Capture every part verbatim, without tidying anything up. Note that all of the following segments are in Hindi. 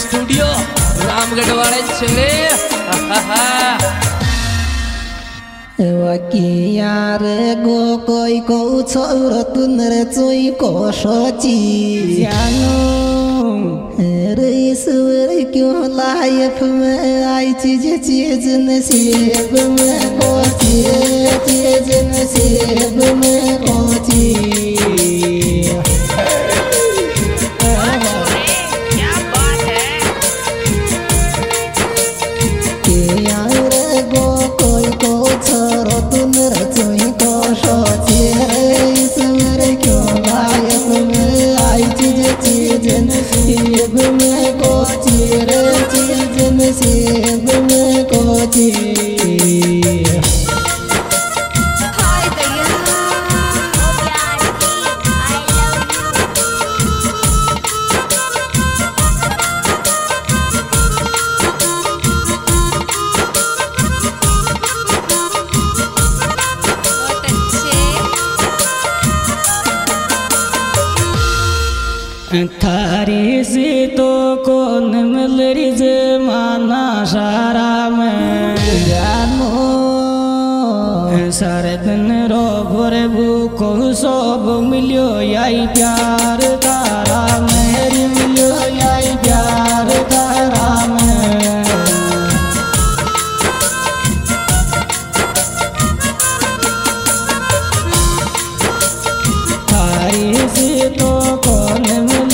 स्टूडियो रामगढ़ वाले चले यार गो कोई को छोर तुनर चोई को सोची जानो रे सुर क्यों लाइफ में आई चीज चीज नसीब में को चीज नसीब में को नसीब में को चीर चीज नसीब में को थारी से तो कौन मिल रही जमाना सारा में जानो सारे दिन रो भरे भूखो सब मिलियो यही प्यार तारा मेरी मिलियो यही प्यार तारा में थारी से तो कौन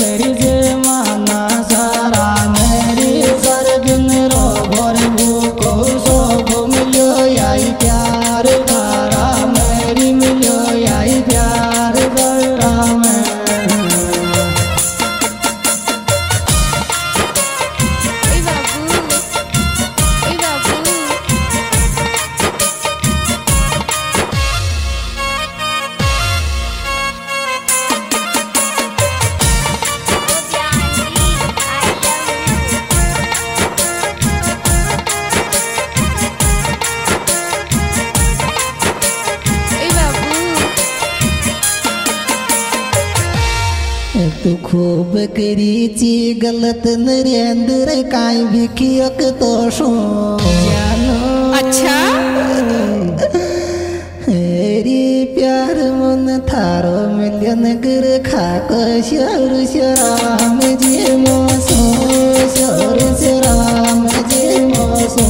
तू खूब करी ची गलत नरेंद्र काई भी कियक तो सो जानो अच्छा हेरी प्यार मन थारो मिलियन गर खाक शर शराम जी मोसो शर शराम जी मोसो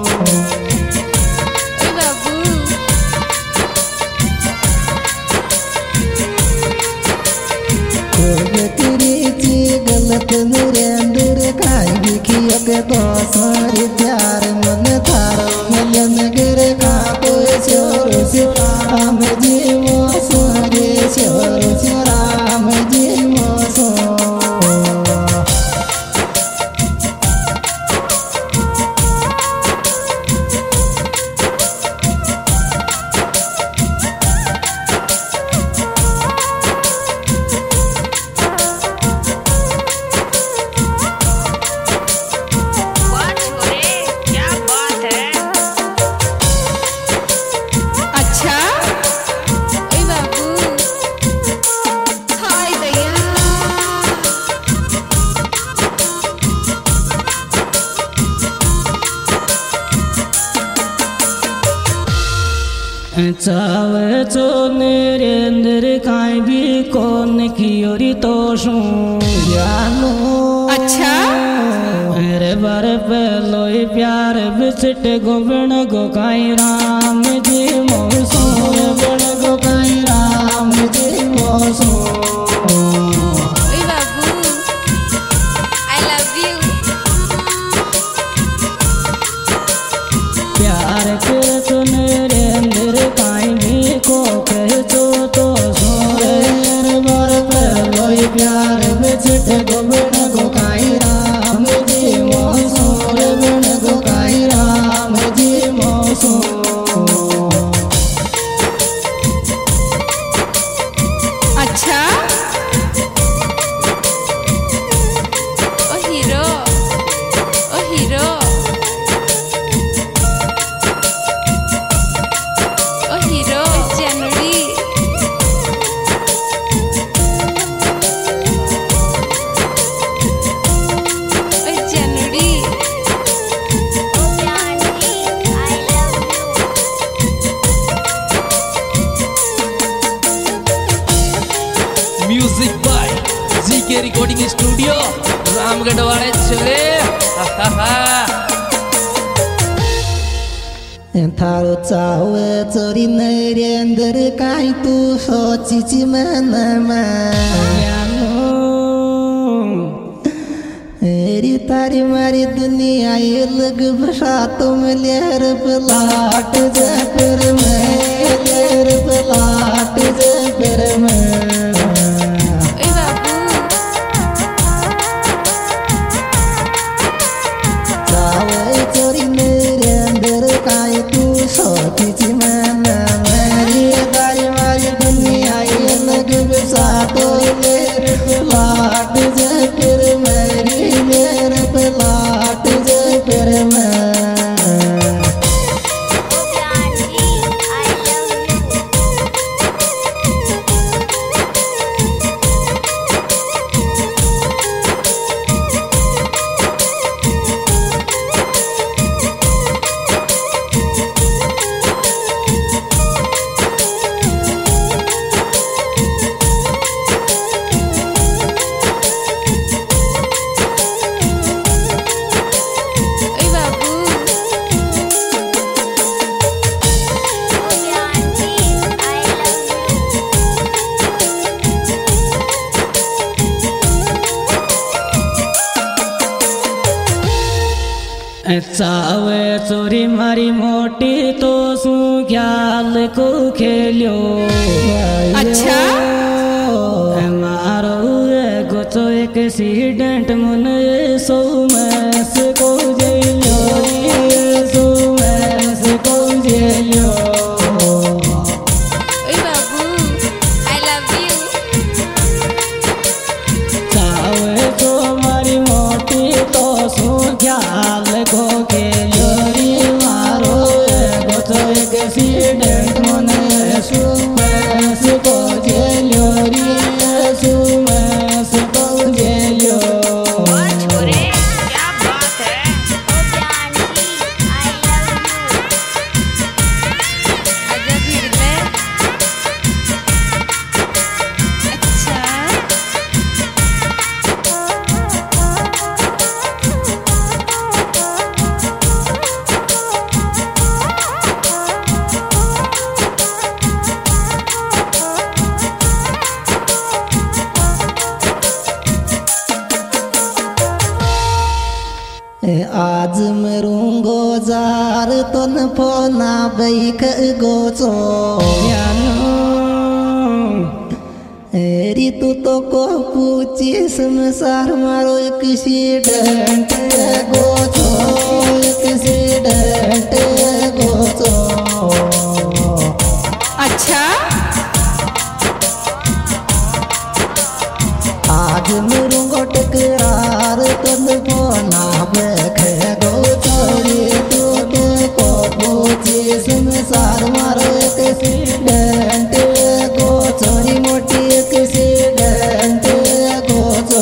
गलत नरेंद्र काई भी कियक तो सारे प्यार मन थारो मिलन गिर का कोई शोर राम जी मोसो रे शोर राम जी मोसो चावे चो नरेंद्र काई भी कौन की ओरी तो सो जानो अच्छा मेरे बार पहलो प्यार बिछट गोविण गोकाई राम जी मोसो गोविण गोकाई राम जी मोसो प्यार के तो नरेंद्र काई भी को कह तो तो सोरे बार पहलो प्यार बिछट गोविण गोकाई राम जी मोसो गोविण गोकाई राम जी मोसो अच्छा ओ हीरो ओ हीरो रामगढ़ वाले छोरे थारो चावे चोरी नरेंद्र काई तू सोची ची मन मेरी तारी मारी दुनिया ये लग बसा तुम लेर पलाट जा फिर मैं लेर पलाट जा फिर मैं चावे चोरी मारी मोटी तो सू ख्याल को खेलो अच्छा मारो गोचो एक्सीडेंट मन सो मैस को जेलो सो मैस को जेलो चावे तो मारी मोटी तो सू ख्याल को खेलो री मारो गोचो एक्सीडेंट मन सो मैस को जेलो री सो मैस को जेलो आज मरूंगो जार तो न फोना बैक गोचो री तू तो को पूछी संसार मारो एक्सीडेंट गोचो एक्सीडेंट गोचो अच्छा आज मरूंगो टकरार तो न फोना बैक गोचोरी तू तो को पूछी संसार मारो एक्सीडेंट गोचोरी मोटी एक्सीडेंट गोचो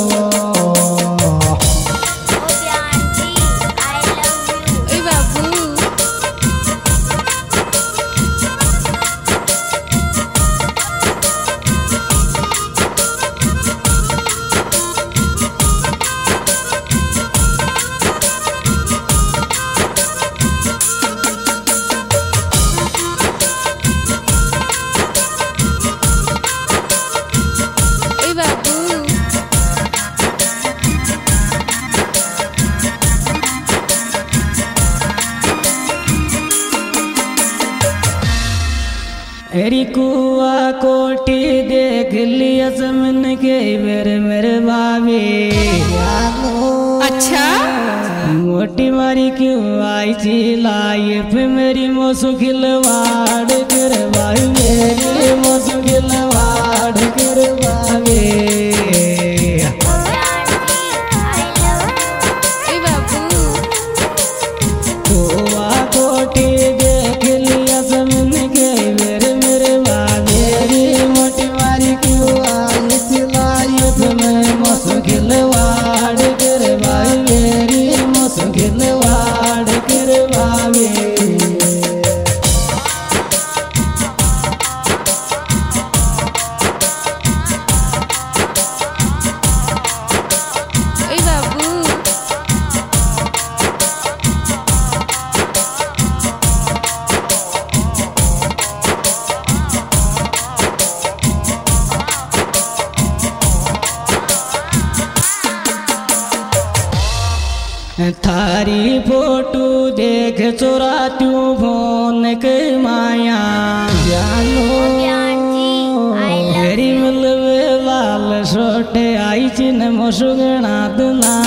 मेरी कुआ कोटी देख लिया जमन के मेरे मेरे बाबे अच्छा मोटी मारी क्यों आई चिल्लाई पे मेरी मोसु खिलवाड़ कर भाई मेरी मोसु खिलवाड़ कर बाबे कुआ कोटी देख लिया जमन के मेरे मेरे बाबे मोटी मारी क्यों आई चिल्लाई पे मेरी मोसु खिलवाड़ कर भाई मेरी मोसु खिलवाड़ कर बाबे तारी फोटो देख चोरात्यूं फोन के माया जानो मेरी मिलवे लाल सोटे आई चिन मोसुगणा दुना